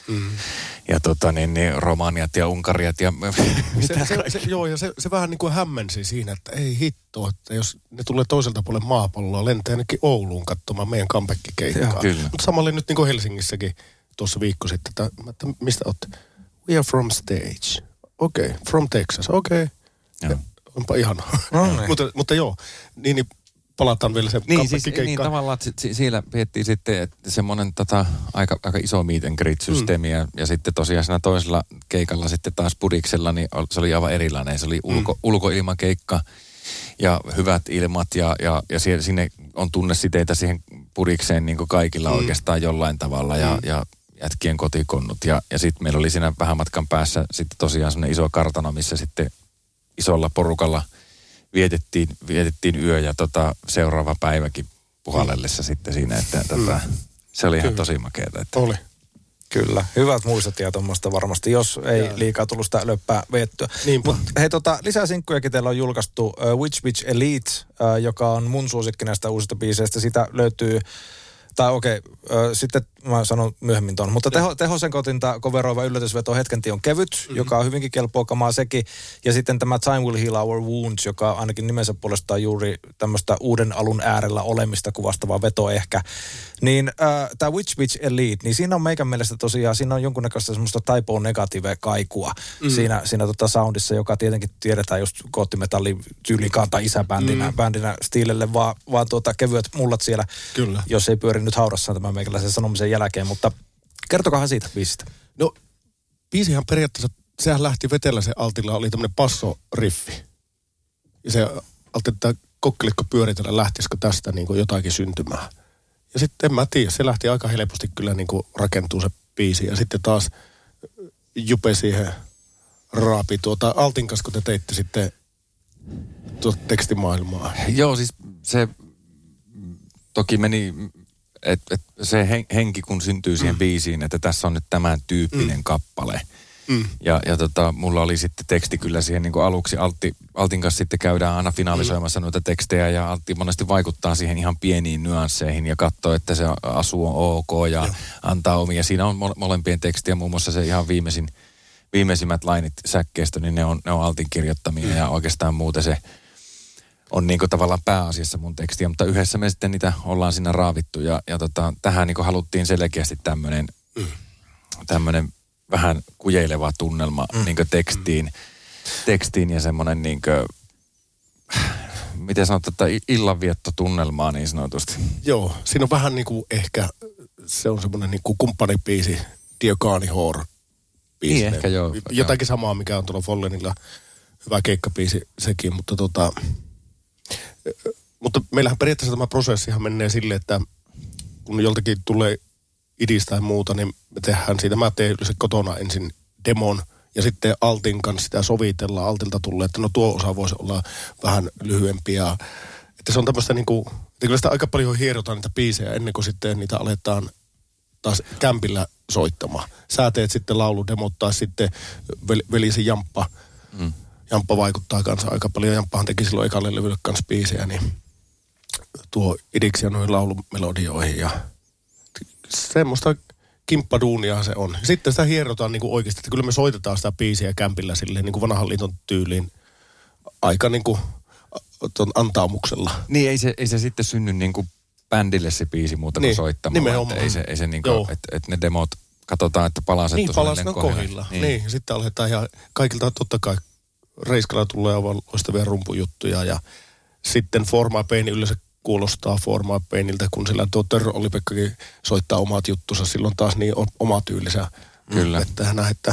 ja Romaniat ja Unkariat ja se vähän niin kuin hämmensi siinä, että ei hitto, että jos ne tulee toiselta puolelle maapalloa, lentää ainakin Ouluun katsomaan meidän comeback-keikkaa. Mutta samalla nyt niin kuin Helsingissäkin tuossa viikko sitten, että mistä olette? We are from stage. Okei, from Texas. Okei. Onpa ihanaa. mutta joo, niin palataan vielä se comeback-keikkaan. Niin tavallaan, että siellä piettiin sitten että semmoinen aika iso meet and greet-systeemi ja sitten tosiaan siinä toisella keikalla sitten taas Pudiksella, niin se oli aivan erilainen. Se oli ulkoilmakeikka ja hyvät ilmat ja sinne on tunnesiteitä siihen Pudikseen niin kuin kaikilla oikeastaan jollain tavalla ja jätkien kotikonnut. Ja sitten meillä oli siinä vähän matkan päässä sitten tosiaan semmoinen iso kartano, missä sitten isolla porukalla vietettiin yö ja seuraava päiväkin puhallellessa sitten siinä, että se oli ihan tosi makeata. Että. Oli. Kyllä. Hyvät muistot ja tuommoista varmasti, jos ei liikaa tullut sitä löppää veettyä. Mutta hei, lisää sinkkujakin teillä on julkaistu Witch Elite, joka on mun suosikki näistä uusista biiseistä. Sitä löytyy, sitten mä sanon myöhemmin ton. Mutta Tehosen kotinta coveroiva yllätysveto Hetken on kevyt, joka on hyvinkin kelpoa kamaa sekin. Ja sitten tämä Time Will Heal Our Wounds, joka ainakin nimensä puolestaan juuri tämmöistä uuden alun äärellä olemista kuvastavaa veto ehkä. Niin tämä Witch Elite, niin siinä on meikän mielestä tosiaan, siinä on jonkunnäköistä semmoista typo negative kaikua siinä soundissa, joka tietenkin tiedetään just koottimetallin tyylikaan tai isäbändinä Steelelle, vaan kevyet mullat siellä, kyllä. Jos ei pyöri nyt haudassaan tämän meikäläisen sanomisen jälkeen, mutta kertokahan siitä biisistä. No, biisihän periaatteessa, sehän lähti Veteläsen Altilla, oli tämmöinen passoriffi. Ja se Altti, että kokkelikko pyöritellä, lähtisikö tästä niin kuin jotakin syntymään. Ja sitten en mä tiedä, se lähti aika helposti kyllä niin kuin rakentuu se biisi. Ja sitten taas Jupe siihen raapi Altin kanssa, kun te teitte sitten tekstimaailmaa. Joo, siis se toki meni, että se henki kun syntyy siihen biisiin, että tässä on nyt tämän tyyppinen kappale. Ja mulla oli sitten teksti kyllä siihen niin kuin aluksi. Altin kanssa sitten käydään aina finaalisoimassa noita tekstejä ja Altti monesti vaikuttaa siihen ihan pieniin nyansseihin ja katsoo, että se asu on ok ja antaa omia. Siinä on molempien tekstiä, muun muassa se ihan viimeisimmät lainit säkkeestä, niin ne on Altin kirjoittamia ja oikeastaan muuten se on niin kuin tavallaan pääasiassa mun tekstiä, mutta yhdessä me sitten niitä ollaan siinä raavittu ja tähän niin kuin haluttiin selkeästi tämmöinen vähän kujeileva tunnelma niin kuin tekstiin ja semmoinen niin kuin, miten sanotaan, illanviettotunnelmaa niin sanotusti. Joo, siinä on vähän niin kuin ehkä, se on semmoinen niin kuin kumppanibiisi, Diogani Hor. Niin ehkä joo. Jotakin samaa, mikä on tuolla Follenilla, hyvä keikkabiisi sekin, mutta meillähän periaatteessa tämä prosessihan menee silleen, että kun joltakin tulee idistä tai muuta, niin me tehdään siitä, mä teen yleensä kotona ensin demon ja sitten Altin kanssa sitä sovitellaan. Altilta tulee, että no tuo osa voisi olla vähän lyhyempi ja että se on tämmöistä niinku, että kyllä sitä aika paljon hierotaan niitä biisejä ennen kuin sitten niitä aletaan taas kämpillä soittamaan. Sä teet sitten lauludemot tai sitten velisi Jamppa. Jamppa vaikuttaa kanssa aika paljon. Jamppahan teki silloin ekalle levylle kanssa biisejä, niin tuo idiksia noihin laulumelodioihin ja semmoista kimppaduunia se on. Sitten sitä hierotaan niin kuin oikeasti, että kyllä me soitetaan sitä biisiä kämpillä silleen niin kuin vanhan liiton tyyliin aika niin kuin antaamuksella. Niin ei se sitten synny niin kuin bändille se biisi muuta kuin soittamalla. Ei se niin kuin, että ne demot katsotaan, että palaset on suunnilleen kohdilla. Niin, sitten aletaan ja kaikilta totta kai Reiskalla tulee aivan loistavia rumpujuttuja ja sitten Forma Pain yleensä kuulostaa Forma Painilta, kun sillä tuo Törrö Olli-Pekkakin soittaa omat juttunsa. Silloin taas niin on oma tyylisä. Kyllä. Että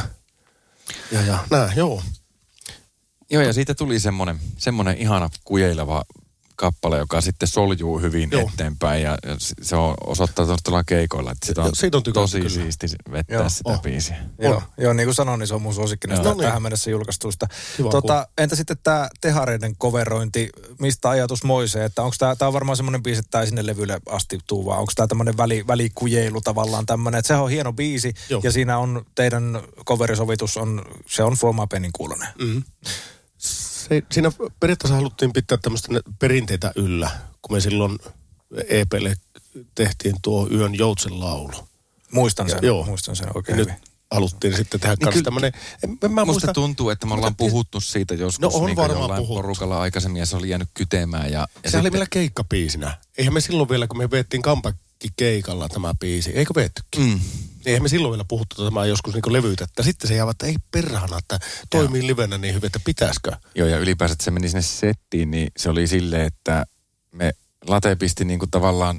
ja nää, joo. Joo, ja siitä tuli semmoinen ihana kujeileva kappale, joka sitten soljuu hyvin eteenpäin. Ja se on osoittanut tuolla keikoilla, että sitä on tosi kyllä siisti vettää sitä biisiä. Joo, niin kuin sanoin, niin se on mun suosikki näistä tähän mennessä julkaistuista. Entä sitten tämä Tehareiden coverointi, mistä ajatus moisee, että onko tämä on varmaan semmoinen biisi, että tämä ei sinne levylle asti tuu, vaan onko tämä tämmöinen välikujeilu tavallaan tämmöinen, että sehän on hieno biisi ja siinä on teidän coverisovitus, se on Forma Painin kuulonen. Siinä periaatteessa haluttiin pitää tämmöistä perinteitä yllä, kun me silloin EP:lle tehtiin tuo Yön joutsen laulu. Muistan sen oikein hyvin. Haluttiin sitten tehdä kanssa tämmöinen. Musta tuntuu, että me ollaan puhuttu siitä joskus on varmaan puhuttu porukalla aikaisemmin ja se oli jäänyt kytemään. Se oli vielä keikkabiisinä. Eihän me silloin vielä, kun me veettiin comeback-keikalla tämä biisi, eikö veettykin? Eihän me silloin vielä puhuttu tämä joskus niin levytettä. Sitten se jäävä, että ei perhana, että toimii livenä niin hyvin, että pitäisikö. Joo, ja ylipäänsä, että se meni sinne settiin, niin se oli silleen, että me Late pisti niin kuin tavallaan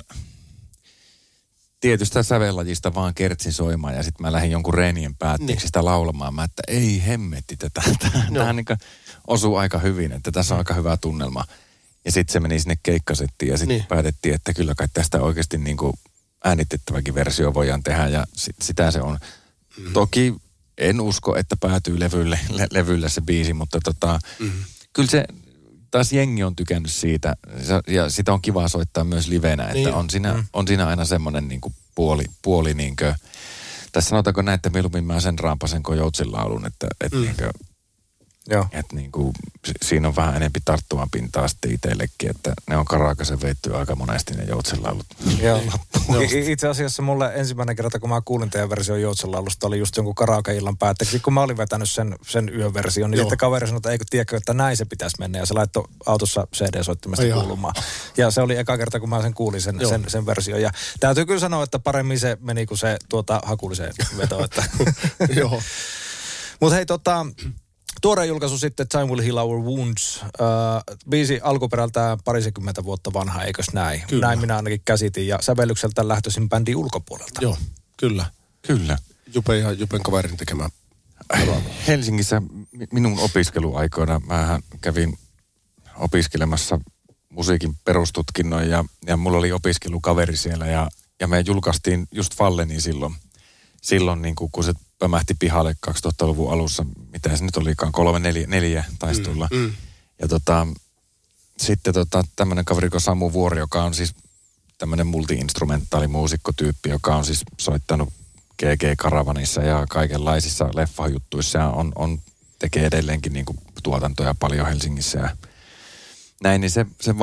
tietystä sävellajista vaan kertsin soimaan ja sitten mä lähdin jonkun reenien päätteeksi sitä laulamaan. Mä, että ei hemmetti tätä. Tämähän niin osuu aika hyvin, että tässä on aika hyvä tunnelma. Ja sitten se meni sinne keikkasettiin ja sitten päätettiin, että kyllä kai tästä oikeasti niin kuin äänitettäväkin versio voidaan tehdä ja sitä se on. Toki en usko, että päätyy levylle se biisi, mutta kyllä se taas jengi on tykännyt siitä ja sitä on kiva soittaa myös livenä, että on siinä aina semmoinen niin kuin puoli niin kuin, tässä sanotaanko näin, että mieluummin mä sen raapasen kuin joutsen laulun, että niin kuin, että niin kuin, siinä on vähän enempi tarttuvan pintaa sitten itsellekin, että ne on Karakasen veitty aika monesti ne joutsenlaulut. Joo. Itse asiassa mulle ensimmäinen kerta, kun mä kuulin teidän version joutsenlaulusta, oli just jonkun Karaka-illan päätteeksi. Kun mä olin vetänyt sen yöversion, niin sitten kaveri sanoi, että eikö tiedäkö, että näin se pitäisi mennä. Ja se laittoi autossa CD-soittimesta kuulumaan. Ja se oli eka kerta, kun mä sen kuulin sen version. Ja täytyy kyllä sanoa, että paremmin se meni kuin se hakulliseen vetoon. Joo. Mutta hei tuore julkaisu sitten Time Will Heal Our Wounds. Biisi alkuperältään 20 vuotta vanha, eikös näin? Kyllä. Näin minä ainakin käsitin ja sävellykseltä lähtöisin bändin ulkopuolelta. Joo, kyllä. Kyllä. Jupen ja Jupen kaverin tekemä Helsingissä minun opiskeluaikoina mähän kävin opiskelemassa musiikin perustutkinnon ja mulla oli opiskelukaveri siellä ja me julkaistiin just Falleni silloin niin kun se pömähti pihalle 2000-luvun alussa, mitä se nyt olikaan, 3-4 taisi tulla. Ja sitten tämmöinen kaveri kuin Samu Vuori, joka on siis tämmöinen multi-instrumentaalimuusikkotyyppi, joka on siis soittanut GG-karavanissa ja kaikenlaisissa leffajuttuissa ja tekee edelleenkin niin kuin tuotantoja paljon Helsingissä ja näin, niin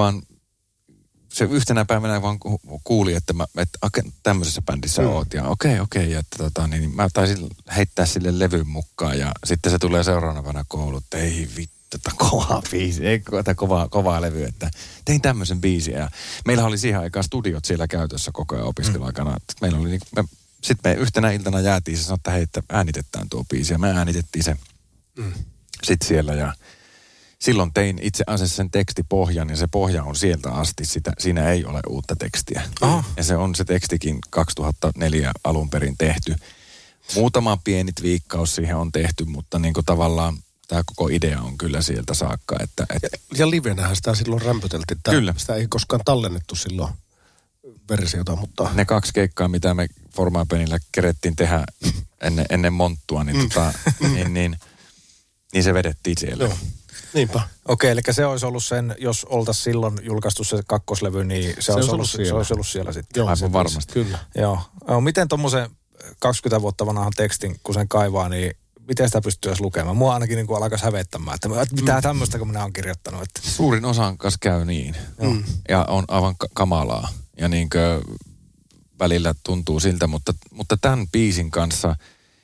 se yhtenä päivänä vaan kuuli, että tämmöisessä bändissä oot ja okei, ja niin mä taisin heittää sille levyn mukaan ja sitten se tulee seuraavana kouluun, että ei vittu, kovaa biisi, ei kovaa levy, että tein tämmöisen biisin ja meillä oli siihen aikaan studiot siellä käytössä koko ajan opiskeluaikana. Meillä oli sitten me yhtenä iltana jäätiin ja sanoi, että hei, että äänitetään tuo biisi ja me äänitettiin se sitten siellä ja silloin tein itse asiassa sen tekstipohjan ja se pohja on sieltä asti, siinä ei ole uutta tekstiä. Ja se tekstikin 2004 alun perin tehty. Muutama pieni viikkaus siihen on tehty, mutta niin kuin tavallaan tämä koko idea on kyllä sieltä saakka. Ja livenähän sitä silloin rämpöteltiin. Kyllä. Sitä ei koskaan tallennettu silloin versiota, mutta... Ne 2 keikkaa, mitä me Formapenillä kerettiin tehdä ennen monttua, niin se vedettiin siellä. Joo. Niinpä. Okei, eli se olisi ollut sen, jos oltaisiin silloin julkaistu se kakkoslevy, niin se olisi ollut siellä sitten. Joo, aivan varmasti. Kyllä. Joo. Miten tuommoisen 20 vuotta vanhan tekstin, kun sen kaivaa, niin miten sitä pystyy edes lukemaan? Mua ainakin niin kuin alkaisi hävettämään, että mitä tämmöistä, kun minä olen kirjoittanut. Että... Suurin osan kanssa käy niin. Ja on aivan kamalaa. Ja niin kuin välillä tuntuu siltä, mutta tämän biisin kanssa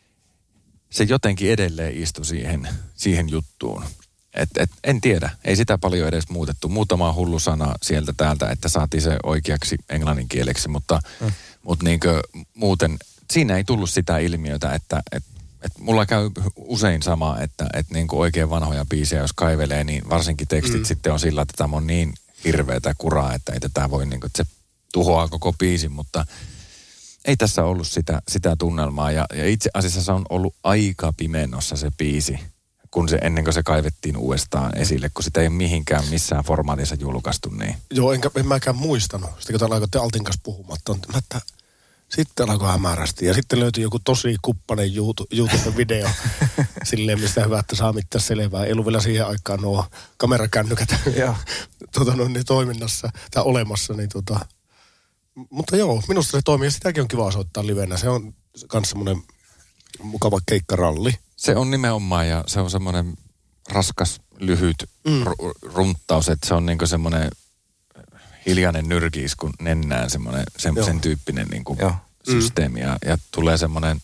se jotenkin edelleen istui siihen juttuun. En tiedä, ei sitä paljon edes muutettu. Muutama hullu sana sieltä täältä, että saatiin se oikeaksi englanninkieleksi, mutta niinkö muuten siinä ei tullut sitä ilmiötä, että mulla käy usein sama, että niinku oikein vanhoja biisejä, jos kaivelee, niin varsinkin tekstit sitten on sillä, että tämä on niin hirveätä kuraa, että ei tätä voi, niinku, että se tuhoaa koko biisin, mutta ei tässä ollut sitä tunnelmaa ja itse asiassa se on ollut aika pimennossa se biisi. Ennen kuin se kaivettiin uudestaan esille, kun sitä ei ole mihinkään missään formaatissa julkaistu. Niin. Joo, en mäkään muistanut. Sitten kun alkoitte Altin kanssa puhumaan, että sitten alkoi hämärästi. Ja sitten löytyi joku tosi kuppainen YouTube-video silleen, mistä hyvä, että saa mitään selvää. Ei ollut vielä siihen aikaan nuo kamerakännykät toiminnassa tai olemassa. Niin Mutta joo, minusta se toimii ja sitäkin on kiva soittaa livenä. Se on myös semmoinen mukava keikkaralli. Se on nimenomaan ja se on semmoinen raskas, lyhyt runttaus, että se on niinku semmoinen hiljainen nyrkiis, kun nennään semmoinen sen tyyppinen niinku systeemi ja tulee semmoinen,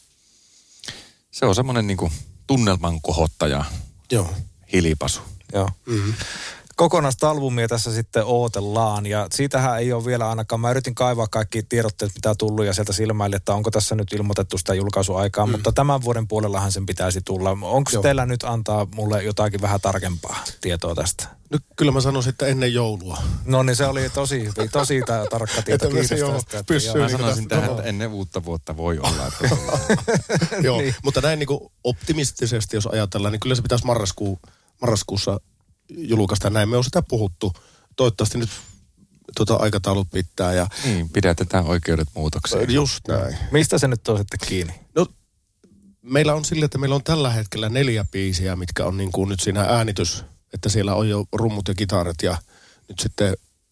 se on semmoinen niinku tunnelman kohottaja, hilipasu. Joo. Kokonaista albumia tässä sitten ootellaan ja siitähän ei ole vielä ainakaan. Mä yritin kaivaa kaikki tiedotteet, mitä on tullut ja sieltä silmäili, että onko tässä nyt ilmoitettu sitä julkaisuaikaa, mutta tämän vuoden puolellahan sen pitäisi tulla. Onko teillä nyt antaa mulle jotakin vähän tarkempaa tietoa tästä? Nyt kyllä mä sanoisin, että ennen joulua. No niin, se oli tosi tarkka tieto. Kiitos tästä. Mä sanoisin tähän, että ennen uutta vuotta voi olla. Joo, mutta näin niin kuin optimistisesti, jos ajatellaan, niin kyllä se pitäisi marraskuussa julkaista. Näin me on sitä puhuttu. Toivottavasti nyt aikataulut pitää. Ja... Niin, pidätetään oikeudet muutokseen. Just näin. Mistä se nyt on sitten kiinni? No, meillä on sille, että meillä on tällä hetkellä 4 biisiä, mitkä on niin kuin nyt siinä äänitys, että siellä on jo rummut ja kitarat ja nyt sitten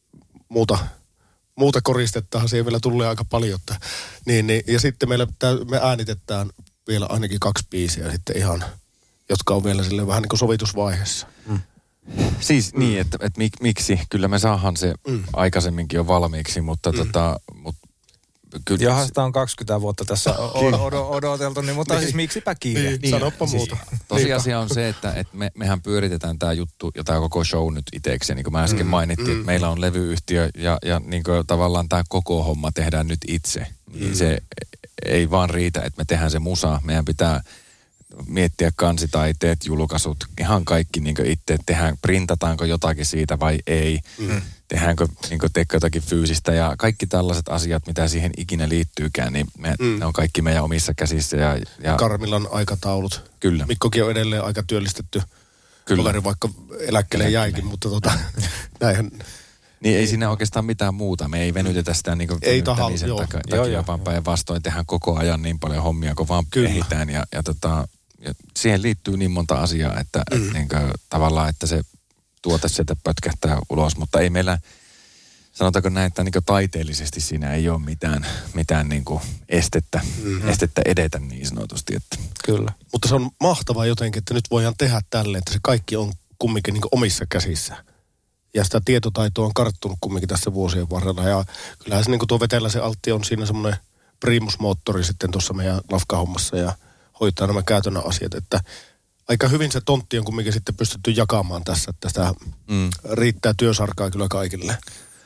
muuta koristettahan siihen vielä tulee aika paljon. Niin, ja sitten me äänitetään vielä ainakin 2 biisiä sitten ihan, jotka on vielä sille vähän niin kuin sovitusvaiheessa. Siis niin, että miksi? Kyllä me saadaan se aikaisemminkin jo valmiiksi, mutta kyllä... Jaha, sitä on 20 vuotta tässä odoteltu, niin, mutta siis miksipä kiire? Niin, sanoppa muuta. Tosiasia on se, että mehän pyöritetään tämä juttu ja tämä koko show nyt itseksi. Niin kuin mä äsken mainittiin, että meillä on levyyhtiö ja niin kuin tavallaan tämä koko homma tehdään nyt itse. Niin se ei vaan riitä, että me tehdään se musa. Meidän pitää miettiä kansitaiteet, julkaisut, ihan kaikki niin kuin itse tehdään, printataanko jotakin siitä vai ei. tehdäänkö teekö jotakin fyysistä ja kaikki tällaiset asiat, mitä siihen ikinä liittyykään, niin ne on kaikki meidän omissa käsissä. Ja Karmilan aikataulut. Kyllä. Mikkokin on edelleen aika työllistetty. Kyllä. Kaveri vaikka eläkkeelle jäikin, mutta näinhän. Niin ei siinä oikeastaan mitään muuta. Me ei venytetä sitä venyttämisen takia, vaan päinvastoin tehdään koko ajan niin paljon hommia, kun vaan ehditään. Ja siihen liittyy niin monta asiaa, että tavallaan, että se tuote sieltä pötkähtää ulos. Mutta ei meillä, sanotaanko näin, että taiteellisesti siinä ei ole mitään estettä edetä niin sanotusti. Että. Kyllä. Mutta se on mahtavaa jotenkin, että nyt voidaan tehdä tälleen, että se kaikki on kumminkin omissa käsissä. Ja sitä tietotaitoa on karttunut kumminkin tässä vuosien varrella. Ja kyllähän se tuo Veteläisen Altti on siinä semmoinen primusmoottori sitten tuossa meidän lafkahommassa ja hoitaa nämä käytännön asiat. Että aika hyvin se tontti on kumminkin sitten pystytty jakamaan tässä, että sitä riittää työsarkaa kyllä kaikille.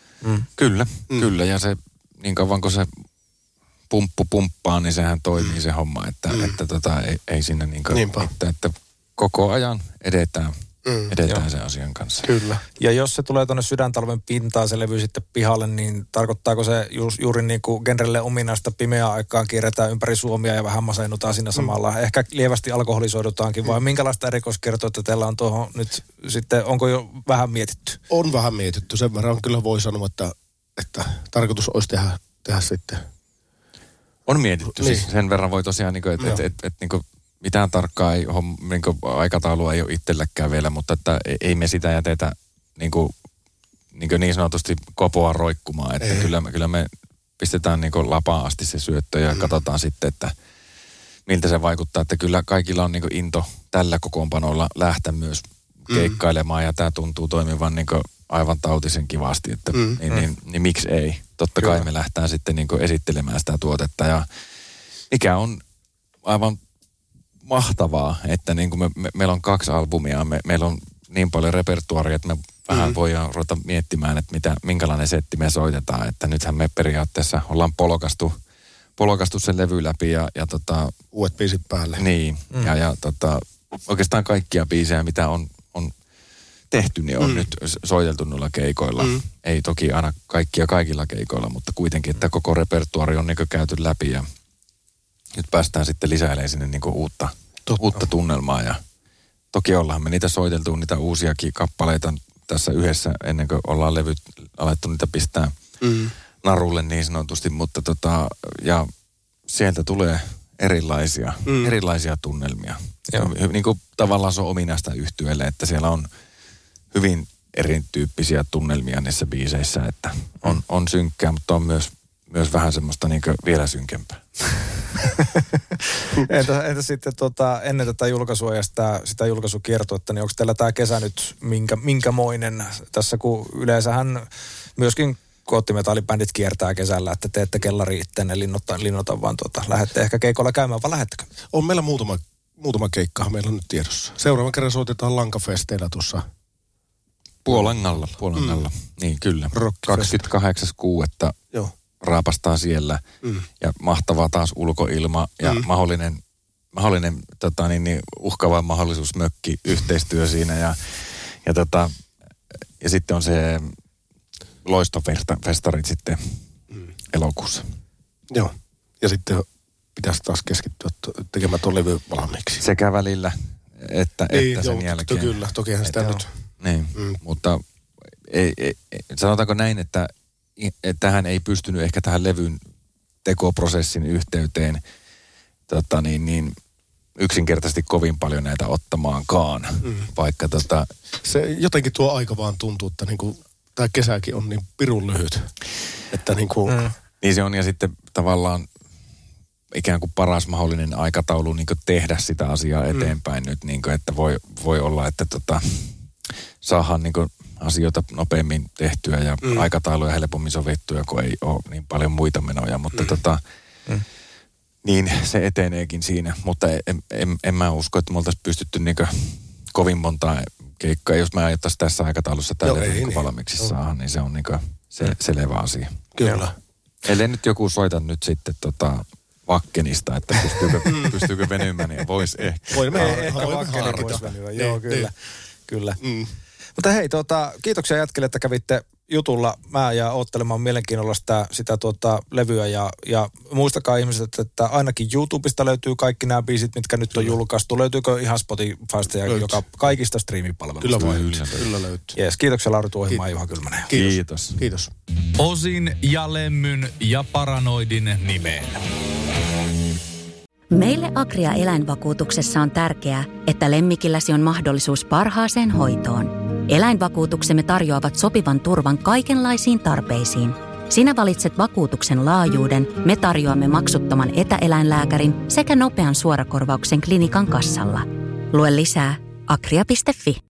Kyllä. Ja se niin kauan kun se pumppu pumppaa, niin sehän toimii se homma. Että ei siinä että koko ajan edetään sen asian kanssa. Kyllä. Ja jos se tulee tuonne Sydäntalven pintaan, se levy sitten pihalle, niin tarkoittaako se juuri niin kuin genrelle ominaista pimeää aikaan kierretään ympäri Suomia ja vähän masennutaan siinä samalla. Ehkä lievästi alkoholisoidutaankin, vai minkälaista erikoiskiertoa teillä on tuohon nyt sitten, onko jo vähän mietitty? On vähän mietitty. Sen verran kyllä voi sanoa, että tarkoitus olisi tehdä sitten. On mietitty. Niin. Siis sen verran voi tosiaan, että mitään tarkkaa aikataulua ei ole itselläkään vielä, mutta että ei me sitä jätetä niin sanotusti kopoa roikkumaan. Että kyllä me pistetään lapaan asti se syöttö ja katsotaan sitten, että miltä se vaikuttaa. Että kyllä kaikilla on into tällä kokoonpanolla lähteä myös keikkailemaan ja tämä tuntuu toimivan aivan tautisen kivasti, että niin miksi ei. Totta kai me lähdetään sitten esittelemään sitä tuotetta ja mikä on aivan mahtavaa, että meillä on 2 albumia, meillä on niin paljon repertuaria, että me vähän voidaan ruveta miettimään, että minkälainen setti me soitetaan, että nythän me periaatteessa ollaan polkastu sen levy läpi ja uudet biisit päälle. Niin, ja oikeastaan kaikkia biisejä, mitä on tehty, niin on nyt soiteltu noilla keikoilla. Ei toki aina kaikkia kaikilla keikoilla, mutta kuitenkin, että koko repertuari on käyty läpi ja nyt päästään sitten lisäilemään sinne uutta tunnelmaa ja toki ollaan me niitä soiteltu, niitä uusiakin kappaleita tässä yhdessä ennen kuin ollaan levyt alettu niitä pistää narulle niin sanotusti, mutta ja sieltä tulee erilaisia tunnelmia. Tavallaan se on ominaista yhtyeelle, että siellä on hyvin erityyppisiä tunnelmia niissä biiseissä, että on synkkää, mutta on myös vähän semmoista vielä synkempää. Entä sitten ennen tätä julkaisua ja sitä julkaisukiertuetta, niin onko teillä tämä kesä nyt minkämoinen tässä, kun yleensähän myöskin koottimetallibändit kiertää kesällä, että teette kellari itteenne linnota vaan lähdette ehkä keikolla käymään, vaan lähettekö? On meillä muutama keikka meillä on nyt tiedossa. Seuraavan kerran soitetaan Lankafesteillä tuossa. Puolangalla. Niin kyllä. 28.6. Joo. Raapastaa siellä ja mahtavaa taas ulkoilma ja mahdollinen uhkava mahdollisuus mökki yhteistyö siinä ja sitten on se loistofestarit sitten elokuussa. Joo. Ja sitten pitäisi taas keskittyä tekemään tuon levy valmiiksi. Sekä välillä että sen jälkeen. Kyllä, tokihan sitä nyt. Niin, mutta sanotaanko näin, että tähän ei pystynyt ehkä tähän levyn tekoprosessin yhteyteen yksinkertaisesti kovin paljon näitä ottamaankaan, vaikka Se jotenkin tuo aika vaan tuntuu, että tämä kesäkin on niin pirun lyhyt, että Niin se on ja sitten tavallaan ikään kuin paras mahdollinen aikataulu tehdä sitä asiaa eteenpäin nyt, että voi olla, että saadaan asioita nopeammin tehtyä ja aikatauluja helpommin sovittuja, kun ei ole niin paljon muita menoja, mutta niin se eteneekin siinä, mutta en mä usko, että me oltaisiin pystytty kovin montaa keikkaa, jos mä ajattaisiin tässä aikataulussa tälle valmiiksi saada, niin se on selvä asia. Kyllä. Ellei nyt joku soita nyt sitten Vakkenista, että pystyykö venymään, niin voisi ehkä. Ehkä Vakkenikin voisi venyä, joo kyllä. Mutta hei, kiitoksia jätkille, että kävitte jutulla. Mä jään oottelemaan mielenkiinnolla sitä levyä ja muistakaa ihmiset, että ainakin YouTubesta löytyy kaikki nämä biisit, mitkä nyt on julkaistu. Löytyykö ihan Spotifysta ja joka kaikista striimipalveluista? Kyllä löytyy. Jees, kiitoksia Lauri Tuohimaa ja Juha Kylmänen. Kiitos. Osin ja Lemmyn ja Paranoidin nimeen. Meille Agria eläinvakuutuksessa on tärkeää, että lemmikilläsi on mahdollisuus parhaaseen hoitoon. Eläinvakuutuksemme tarjoavat sopivan turvan kaikenlaisiin tarpeisiin. Sinä valitset vakuutuksen laajuuden, me tarjoamme maksuttoman etäeläinlääkärin sekä nopean suorakorvauksen klinikan kassalla. Lue lisää agria.fi.